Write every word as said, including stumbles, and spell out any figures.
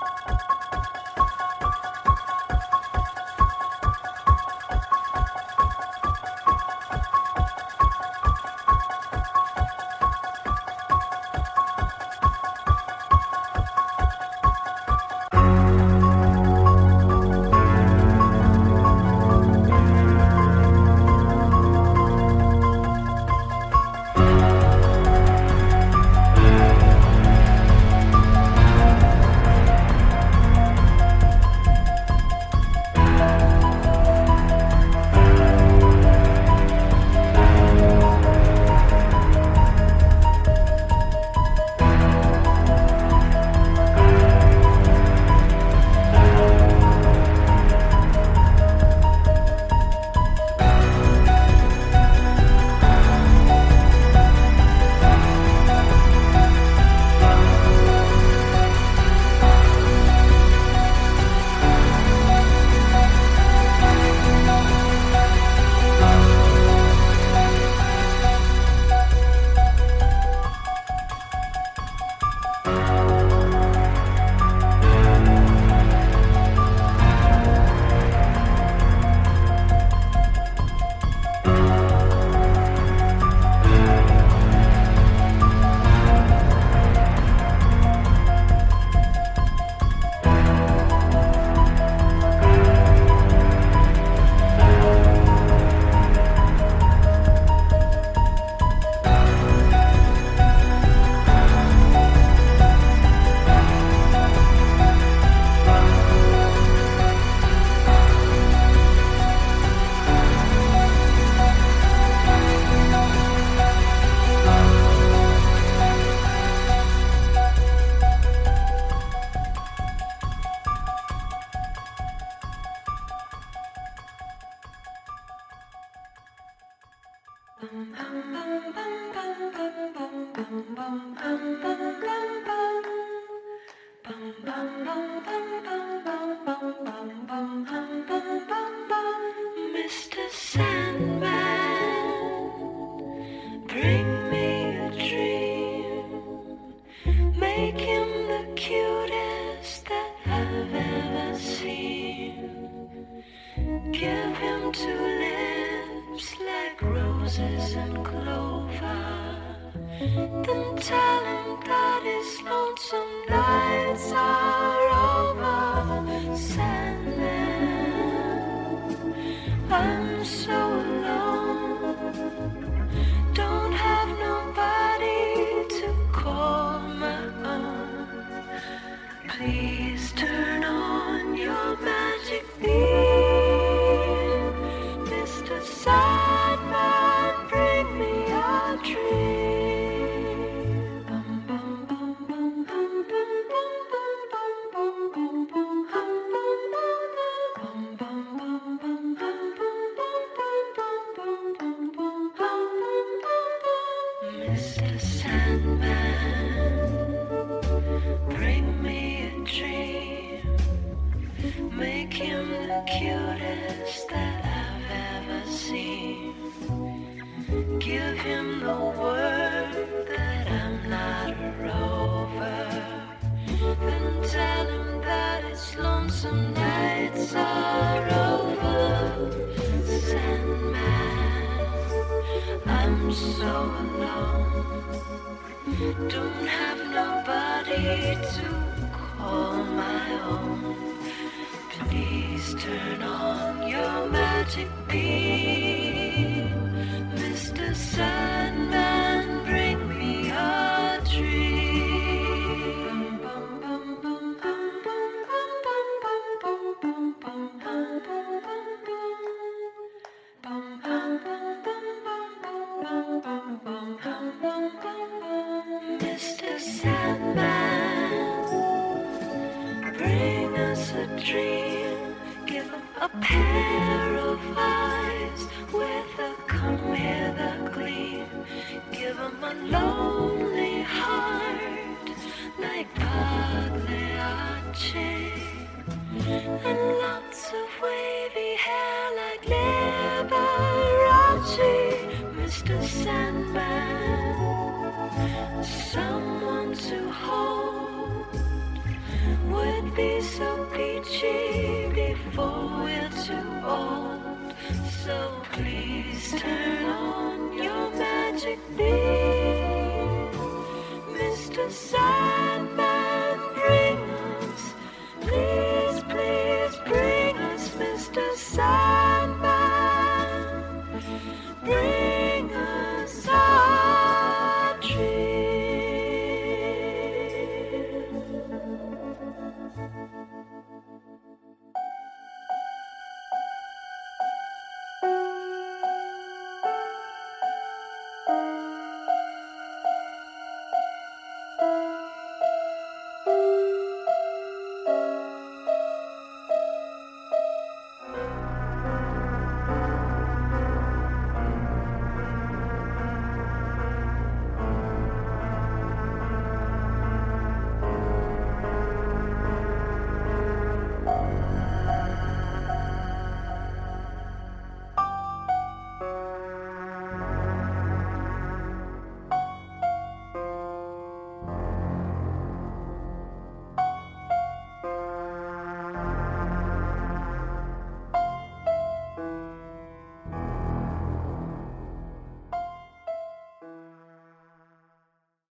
Mister Sandman, bring me a dream. Make him the cutest that I've ever seen. Give him two lips like roses and clover. Then tell him that his lonesome nights are over. Sandman, I'm so alone. Don't have nobody to call my own. Please turn on your magic beam. Mister Sandman, bring me a dream. Mister Sandman, bring me a dream. Make him the cutest that I've ever seen. Give him the word that I'm not a rover. Then tell him that his lonesome nights are over. Sandman, I'm so alone. Don't have nobody to call my own. Please turn on your magic beam. Mister Sandman, bring me a dream. Mister Sandman, bring us a dream. Give him a pair of eyes with a come hither gleam. Give him a lonely heart like Pagliacci, and lots of wavy hair like Liberace. Mister Sandman, someone to hold with be so peachy before we're too old. So please turn on your magic beam, Mister Sandman.